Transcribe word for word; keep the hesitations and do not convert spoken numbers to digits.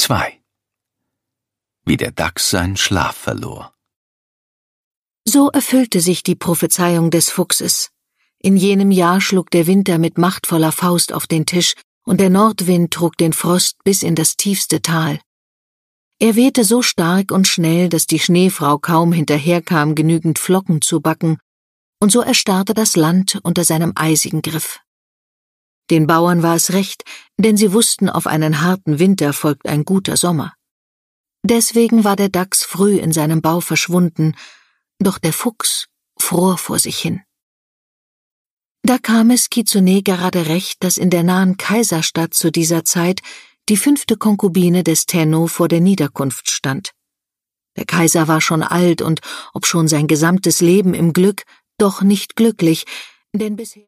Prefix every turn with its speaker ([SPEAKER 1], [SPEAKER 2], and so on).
[SPEAKER 1] zwei. Wie der Dachs seinen Schlaf verlor.
[SPEAKER 2] So erfüllte sich die Prophezeiung des Fuchses. In jenem Jahr schlug der Winter mit machtvoller Faust auf den Tisch, und der Nordwind trug den Frost bis in das tiefste Tal. Er wehte so stark und schnell, dass die Schneefrau kaum hinterherkam, genügend Flocken zu backen, und so erstarrte das Land unter seinem eisigen Griff. Den Bauern war es recht, denn sie wussten, auf einen harten Winter folgt ein guter Sommer. Deswegen war der Dachs früh in seinem Bau verschwunden, doch der Fuchs fror vor sich hin. Da kam es Kitsune gerade recht, dass in der nahen Kaiserstadt zu dieser Zeit die fünfte Konkubine des Tenno vor der Niederkunft stand. Der Kaiser war schon alt und, obschon sein gesamtes Leben im Glück, doch nicht glücklich, denn bisher